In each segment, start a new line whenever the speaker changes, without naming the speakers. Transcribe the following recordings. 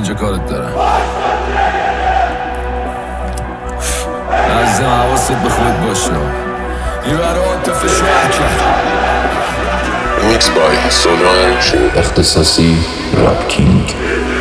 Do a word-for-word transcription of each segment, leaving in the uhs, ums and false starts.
اینجا کارت دارم. عزیزم حواست به خودت باشه. این برای عاطفه شوهر کرد.
میکس بای سولوان شو اختصاصی راب کینگ.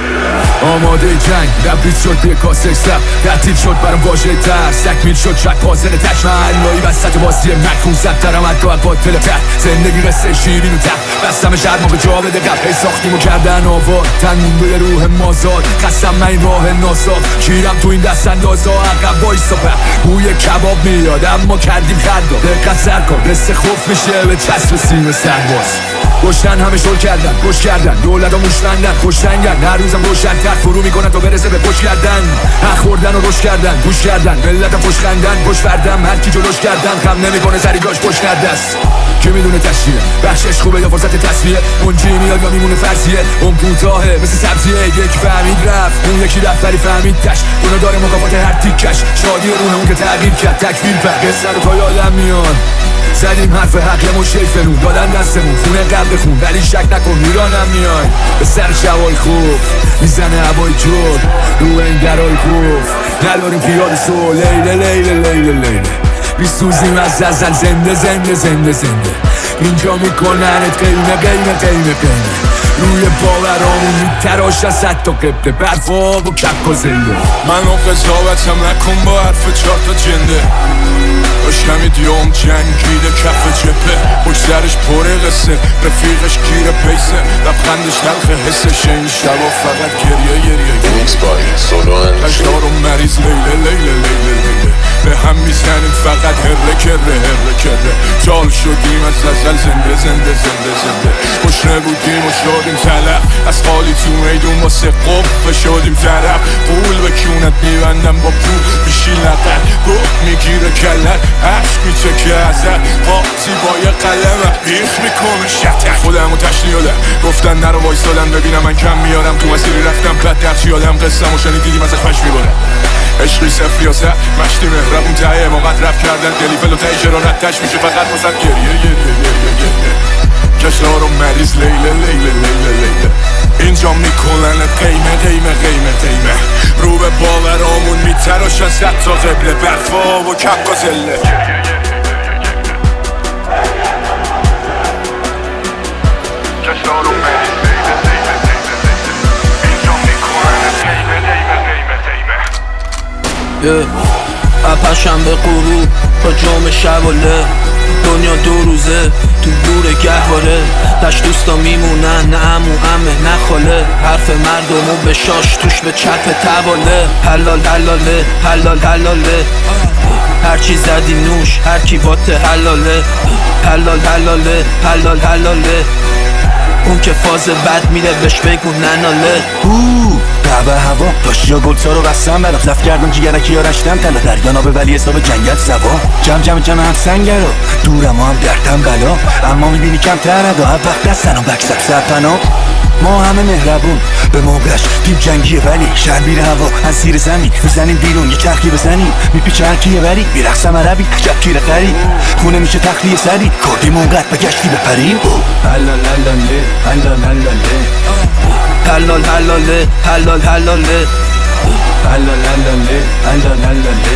آماده جنگ ربیت شد توی کاسه سب ترتیب شد برام واژه ترس تکمیل شد شک پازل تش محلایی وسط بازی مکون زد درم حتی قاتل تر زندگی قصه شیرین و تر بستم شهر ما به جا بده قبل هی ساختیم و کردن آوار تن مونده روح مازاد خستم من این راه ناساد کیرم تو این دست اندازا عقب بایستا پر بوی کباب میاد اما کردیم خردا دقت سر کن قصه خوف میشه به چسب سیم سرباز گشتن همه شل کردن گوش کردن دولت ها موشمندن خوشنگن هر روزم روشن‌تر فرو میکنن تا برسه به پشت کردن حق خوردن و روش کردن گوش کردن ملت خوش خندن پشت بردم هر کی جلوش کردن خم نمیکنه سری جاش پشت دست کی میدونه تشریه بخشش خوبه یا فرصت تصفیه منجی میاد یا میمونه فرضیه اون کوتاهه مثل سبزیه یک فهمید رفت اون یکی رفت ولی فهمید تش اونو داره مکافات هر تیکش شادی روح اون که تغییر کرد تکفیر پر قصه رو تا یادم میاد زدیم حرف حق و شیفمون دادن دستمون خونه قبل خون ولی شک نکن میرانم میای به سر شوای خوب میزنه هوای جور رو این درای خوب نداریم پیاد سو لیله لیله لیله لیله بیسوزیم از ازل زنده زنده زنده زنده اینجا میکننت قیمه قیمه قیمه قیمه روی باورامون میتراش از حتی قبله برفا و کپ و زنده
من و قضاوتم نکن با حرف چهار تا جنده داشتم دیوم جنگیده کف جپه پشت سرش پره قصه رفیقش گیر پیسه لبخندش تلخ حسش این شبا فقط گریه گریه
میکس بای سولوان
تشنار و مریض لیله لیله لیله لیله به هم میزنیم فقط هره کره هره کره جال شدیم از ازل زنده زنده زنده زنده خوشنه بودیم و شدیم طلب از خالی تو میدون واسه قفه شدیم طرف قول به کیونت میبندم با پول بیشی لقل گفت میگیره کلت عشق میچکه ازت قاطی با یه قلمه بیخ میکنه شتک خودمو تشنیادم گفتن نرو وایسادم ببینم من کم میارم تو مسیری رفتم بد درچی آدم قصه مشانی دیدیم ازش پش میبارم عشقی صفر یا سه مشتی مهربون تایه امامت رب کردن دلیفل و تایی شرارت تش میشه فقط واسد گریه گریه گریه گریه کشنار و مریض لیله لیله لیله لیله اینجا میکننت قیمه قیمه قیمه قیمه رو به باورامون میتراش از حتی قبله برفا و کپ و زله کشنار و مریض لیله لیله لیله لیله اینجا میکننت قیمه قیمه قیمه قیمه
اپشم به غروب با جام شواله دنیا دو روزه تو دور گهواره دش دوستا میمونن نه عمو عمه نه خاله حرف مردمو به شاش توش به چپ تواله حلال حلاله حلال حلاله هرچی زدی نوش هرکی باته حلاله حلال حلاله حلال حلاله اون که فاز بد میره بهش بگو نناله
اوه قبه هوا داشتی یا گلسا رو بستم برات لف کردم جیگرکی ها رشتم تلا دریا نابه ولی حساب جنگل سوا جم جم جم هم سنگرو دورم هم دردم بلا اما میبینی کم تردا هر وقت دستن و بکسب سرپنا ما همه مهربون به موقعش دیم جنگیه ولی شهر بیره هوا از زیر زمین میزنیم بیرون یه چرخی بزنیم میپیچه هرکیه ولی میرقصم عربی عجب کیره خری خونه میشه تخلیه سری کردیم اونقدر بگشتی بپریم
حلال حلاله حلال حلاله
حلال حلاله حلال حلاله
حلال حلاله حلال حلاله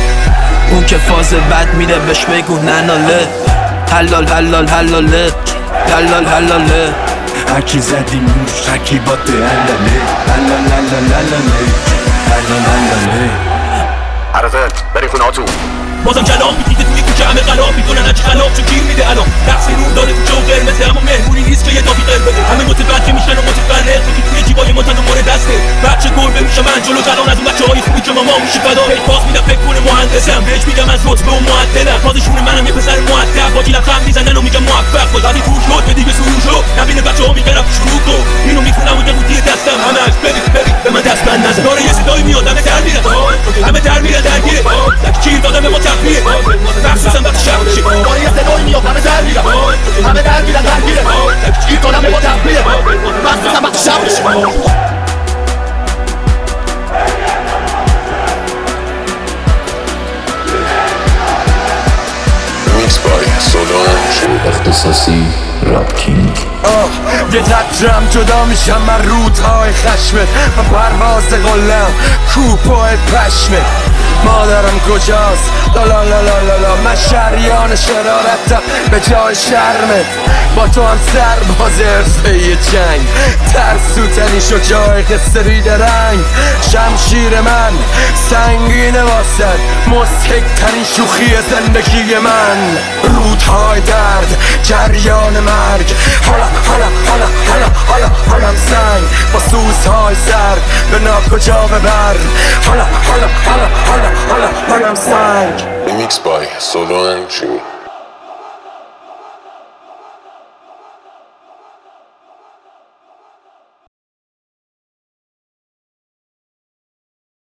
اون که فاز بد میره بهش بگو نناله حلال حلال حلاله حلال حلاله
هرکی زدی نوش هرکی باته حلاله
حلال حلال حلاله حلال حلاله
عرضت بریم خونه هاتون
بازم کلام میدیده توی کوچه همه قلاب میکنن هرچی خلاب چون گیر میده الان رقص نور داره تو جو قرمزه اما مهمونی نیست که یه دافی قرمزه همه متوجه میشن و متفرق یکی توی جیبای منتظر مورد دسته بچه گربه میشه من جلو کلان از اون بچه های خوبی که ماما میشه فدا هیچ باز میدم فکر کنه مهندسم بهش میگم از رتبه و معدلم بازشونه منم یه پسر مؤدب با گیلم خم میزنن و میگم موفق باز وقتی پول شد به دیگه سرور شد نبینه بچه ها میگرم شروع کن اینو میخونم و یه قوطی دستم همش بری بری به من دست بند نزن داره یه صدایی میاد همه در میره همه در میره درگیره لک چیر دادم به ما تخلیه مخصوصا وقتی شب میشه داره یه صدایی میاد همه در میره همه در میره درگیره لک چیر دادم به ما تخلیه مخصوصا وقتی شب میشه
میکس بای سولوان شو اختصاصی رپ کینگ.
یه قدرم جدا میشم من رودهای خشمت و پرواز قلم کوپای پشمت. مادرم کجاست؟ لالا لالا لالا من شریان شرارتم به جای شرمت. با تو هم سرباز حرفه جنگ ترسو ترین شجاع قصه ریده رنگ. شمشیر من سنگینه واسد مضحک ترین شوخی زندگی من. رودهای درد جریان مرگ حالا حالا حالا حالا حالا حالم سنگ با سوزهای سرد به ناکجا ببر. حالا حالا حالا حالا حالا حالم سنگ.
Remix by Solo and Jimmy.